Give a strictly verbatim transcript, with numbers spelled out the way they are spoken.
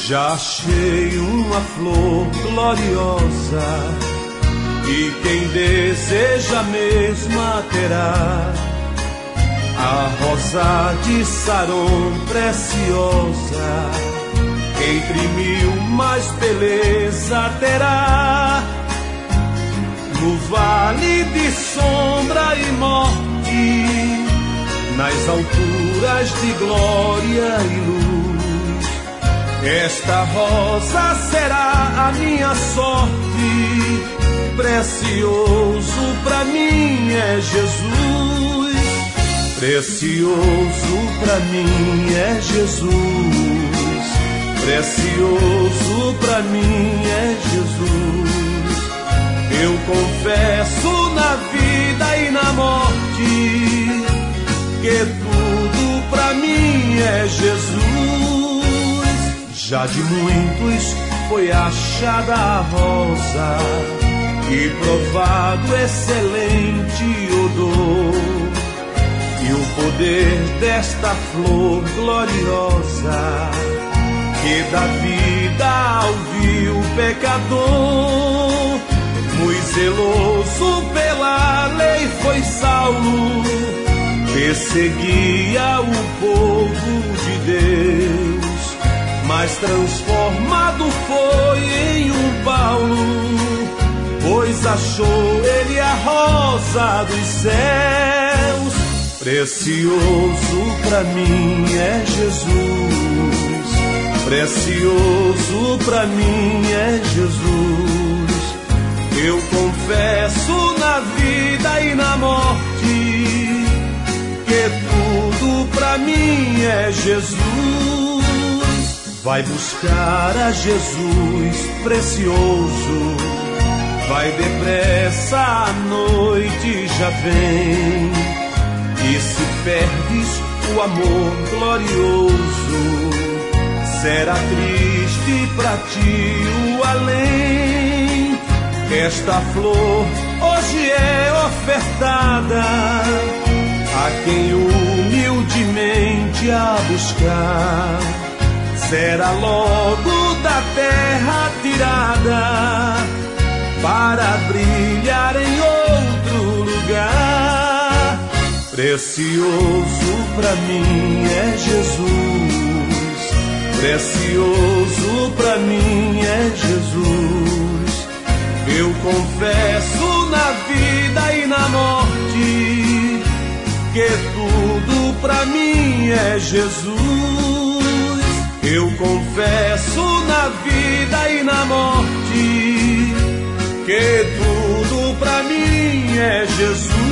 Já achei uma flor gloriosa, e quem deseja a mesma terá. A rosa de Saron preciosa, entre mil mais beleza terá. No vale de sombra e morte, nas alturas de glória e luz, esta rosa será a minha sorte. Precioso pra mim é Jesus, precioso pra mim é Jesus, precioso pra mim é Jesus. Eu confesso na vida e na morte que tudo pra mim é Jesus. Já de muitos foi achada a rosa e provado excelente odor, e o poder desta flor gloriosa que dá vida ao vil pecador. Muito zeloso pela lei foi Saulo, perseguia o povo de Deus, mas transformado foi em um Paulo, pois achou ele a rosa dos céus. Precioso pra mim é Jesus, precioso pra mim é Jesus. Eu confesso na vida e na morte que tudo pra mim é Jesus. Vai buscar a Jesus precioso, vai depressa, a noite já vem. E se perdes o amor glorioso, será triste pra ti o além. Esta flor hoje é ofertada a quem humildemente a buscar. Será logo da terra tirada para brilhar em outro lugar. Precioso pra mim é Jesus, precioso pra mim é Jesus. Eu confesso na vida e na morte que tudo pra mim é Jesus. Eu confesso na vida e na morte que tudo pra mim é Jesus.